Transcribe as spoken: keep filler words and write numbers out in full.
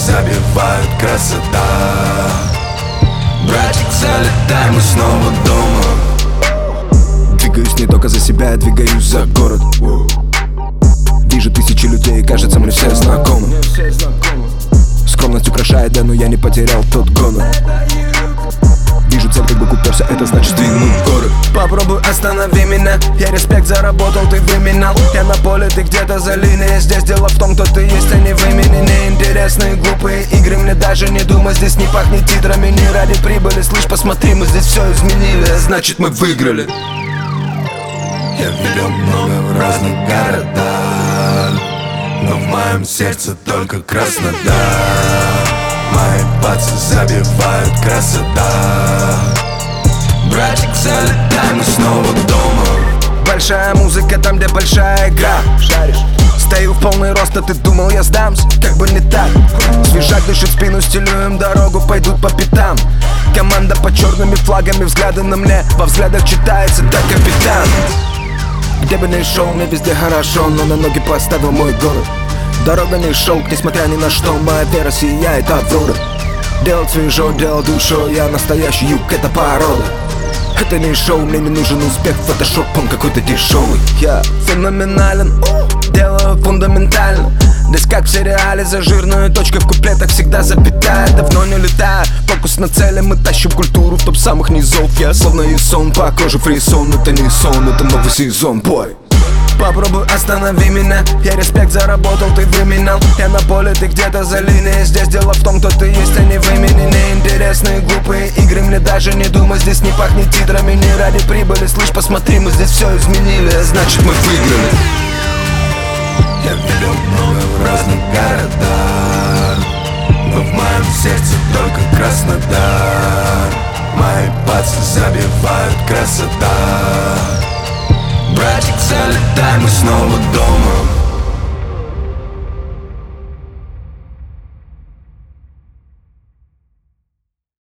забивают красота. Братик, залетай, мы снова дома. Двигаюсь не только за себя, я двигаюсь за город. Вижу тысячи людей, кажется, мне все знакомы. Скромность украшает, да, но я не потерял тот гонор. Вижу цель, как бы уперся, это значит двигну в город. Попробуй останови меня, я респект заработал, ты выменял. Я на поле, ты где-то за линией. Здесь дело в том, кто ты есть, а не в имени. Неинтересные глупые игры, мне даже не думай. Здесь не пахнет титрами, не ради прибыли. Слышь, посмотри, мы здесь все изменили, а значит мы выиграли. Я видел много в разных городах, но в моем сердце только Краснодар. Мои пацы забивают красота. Братик, залетай, мы снова дома. Большая музыка там, где большая игра. Шаришь? Стою в полный рост, а ты думал, я сдамся? Как бы не так. Свежак дышит в спину, стелю им дорогу, пойдут по пятам. Команда под черными флагами, взгляды на мне. Во взглядах читается, да, капитан. Где бы ни шел, мне везде хорошо, но на ноги поставил мой город. Дорога не шелк, несмотря ни на что, моя вера сияет Аврора. Делать свежо, делать душой, я настоящий юг, это порода. Это не шоу, мне не нужен успех, фотошоп, он какой-то дешевый. Я феноменален, делаю фундаментально. Здесь как в сериале, за жирную точку в куплетах всегда запятая. Давно не летаю, фокус на цели, мы тащим культуру в топ самых низов. Я словно и сон, по коже фрисон, это не сон, это новый сезон, бой. Попробуй останови меня, я респект заработал, ты выменял. Я на поле, ты где-то за линией. Здесь дело в том, кто ты есть, а не в имени. Неинтересные глупые игры, мне даже не думай. Здесь не пахнет титрами, не ради прибыли. Слышь, посмотри, мы здесь все изменили, а значит мы выиграли.